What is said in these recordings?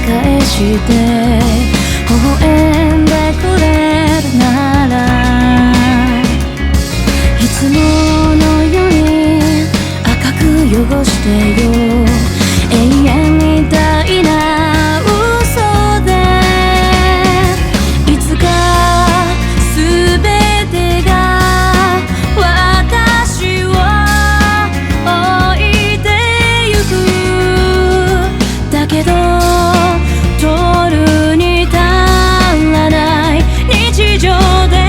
返して微笑んでくれるなら、いつものように赤く汚してよ、永遠みたいな嘘でいつか全てが私を置いてゆく。だけど取るに足らない日常で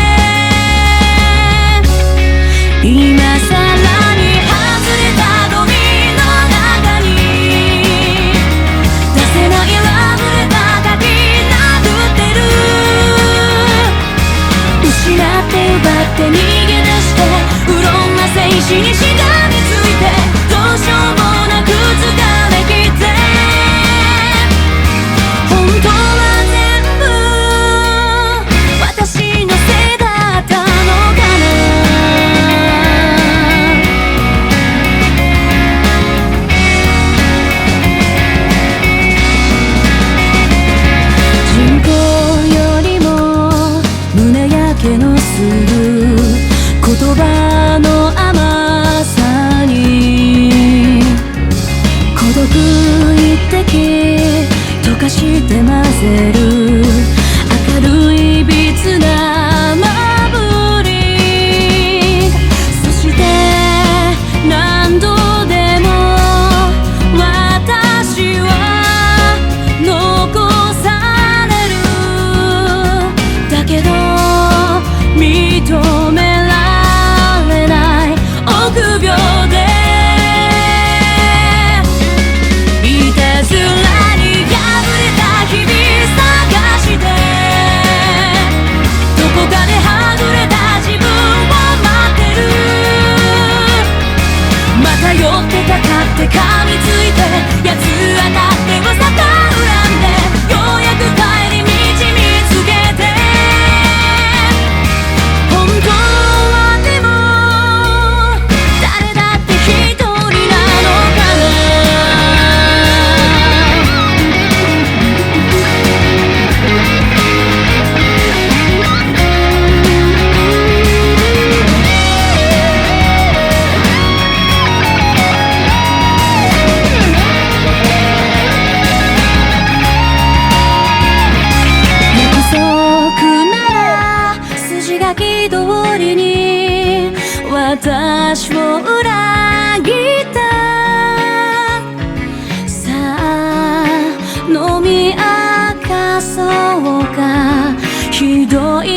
今さらに外れたゴミの中に出せないラブレター書き殴ってる。失って奪って逃げ出してうろんな静止にしがみついて、どうしようもなく疲れきって、本当は全部私のせいだったのかな。人口よりも胸焼けのする言葉の甘さに孤独一滴溶かして混ぜる明るいビツなまぶり。そして何度でも私は残される。だけど認められない臆病でいたずらに破れた日々探して、どこかではぐれた自分を待ってる。また寄ってかかって噛みついて八つ当たっては逆恨んで、ようやく帰り道見つけて、本当はでも誰だって一人なのかな。約束なら筋書き通りに私を裏切った。さあ飲み明かそうか、ひどい